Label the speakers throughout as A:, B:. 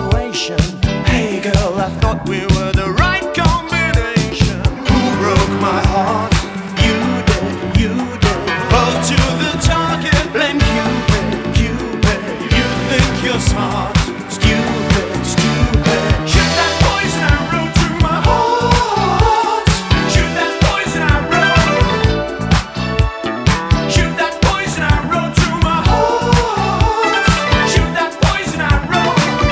A: situation. Hey girl, I thought we were the right combination. Who broke my heart? You did, you did. Hold to the target, blame Cupid, Cupid. You think you're smart, stupid, stupid. Shoot that poison arrow to my heart. Shoot that poison arrow. Shoot that poison arrow to my heart. Shoot that poison arrow.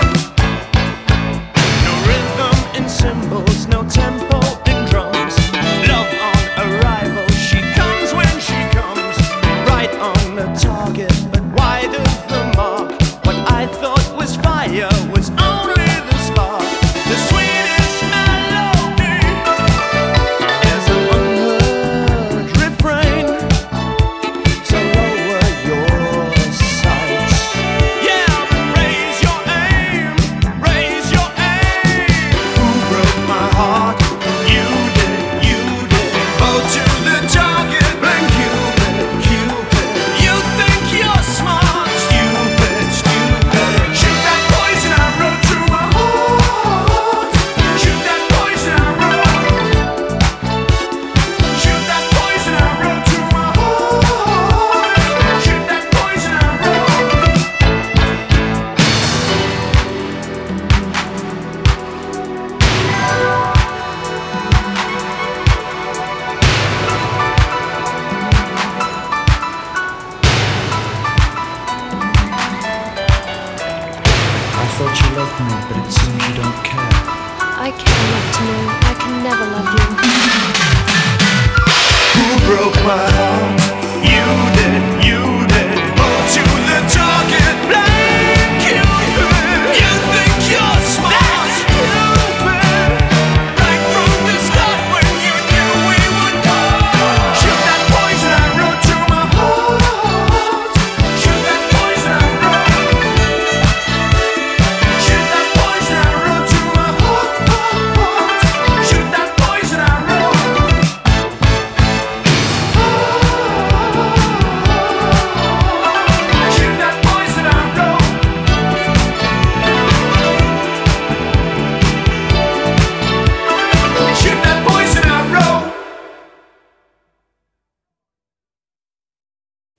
A: No rhythm in cymbals, no tempo in drums. Love on arrival, she comes when she comes. Right on the target, but wide of the mark. What I thought was fire was only the spark. The sweetest melody is an unheard refrain. So lower your sights. Yeah, but raise your aim, raise your aim. Who broke my heart? You did, you did. Go to the target, blame Cupid, Cupid. You think you're smart, stupid, stupid. Shoot that poison arrow to my heart. Shoot that poison arrow. Shoot that poison arrow to my heart. Shoot that poison arrow. I thought you loved me, but it seems you don't care.
B: I care enough to know I can never love you.
A: Who broke my heart?